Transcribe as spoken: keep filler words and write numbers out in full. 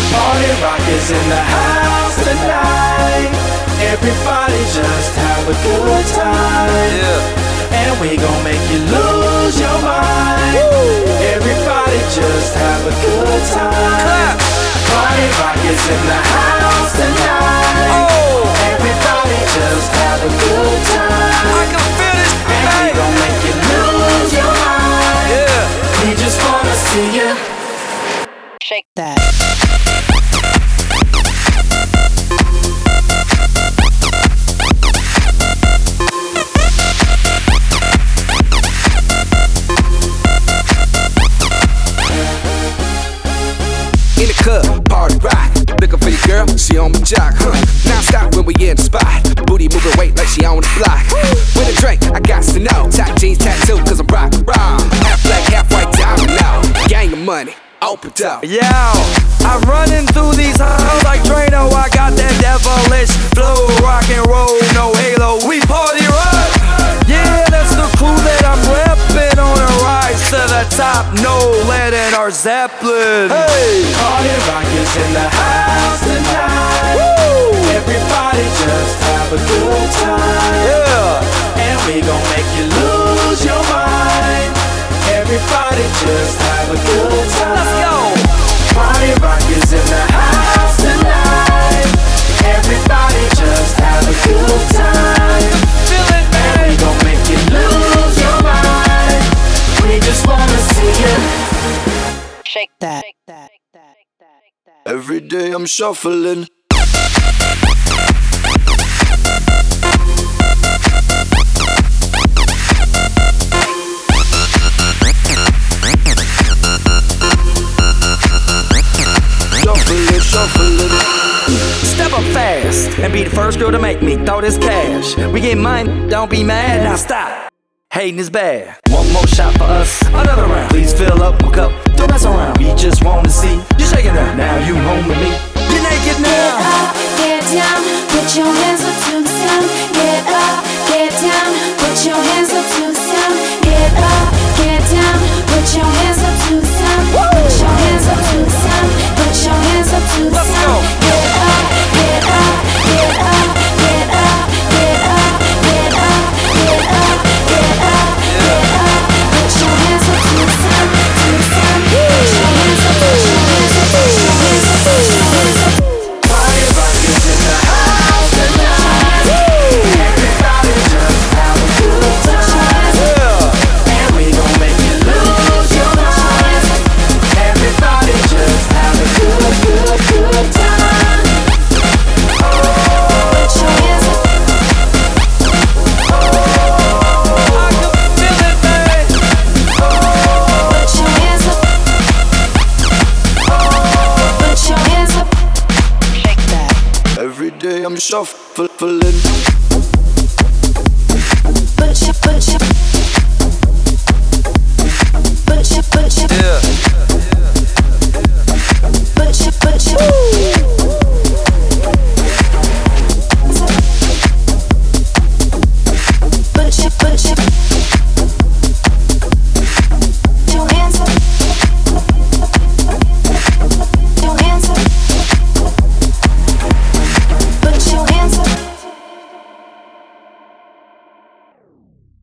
Party rock is in the house tonight. Everybody just have a good time. Yeah. And we gon' make you lose your mind. Woo. Everybody just have a good time. Clap. Party rock is in the house tonight. Oh. Everybody just have a good time. I can feel this. And we gon' make you lose your mind. Yeah. We just wanna see you shake that. In the club, party rock. Looking for your girl, she on my jock, huh? Now stop when we in the spot. Booty moving weight like she on the block. With a drink, I got to know. Tight jeans, tattoo, cause I'm rock, raw. Half black, half white, diamond now. Gang of money, open up. Yo, I'm running through these halls like Drano. I got that devilish flow, rock and roll, no halo. We party rock. Yeah, that's the crew that I'm reppin' on a rise to the top. No lead in our Zeppelin. Hey, party rock is in the house tonight. Woo! Everybody just have a good time. Yeah, and we gon' make you lose your mind. Everybody just have a good time. Let's go. Party rock is in the house tonight. Everybody just have a good time. Feel it, man. And we gon' make you lose your mind. We just wanna see you shake that. Shake that. Every day I'm shuffling. Shuffling, shuffling. Step up fast and be the first girl to make me throw this cash. We get mine, don't be mad, now stop. Hating is bad. One more shot for us, another round. Please fill up my cup, don't mess around. We just wanna see you shaking that. Now you home with me. You're naked now. Get up, get down, put your hands up to the sound. Get up, get down, put your hands up to the sound. Get up, get down, put your hands up to the sound. Put your hands up to the sound. Put your hands up to the Let's sound. go. Get up, get up, get up, get up, get up, get up, get up, get up, get up. Put your hands up to the sound, to the sound. Put your hands up, put your hands up, put your hands up, put your hands up. Party rock is in the house tonight. Everybody just have a good time. Yeah. And we gon' make you lose your mind. Everybody just have a good, good, good time. Put your hands up. I can feel it, man. Put your hands up. Put your hands up. Shake that. Every day I'm shuffling. Put your, put your.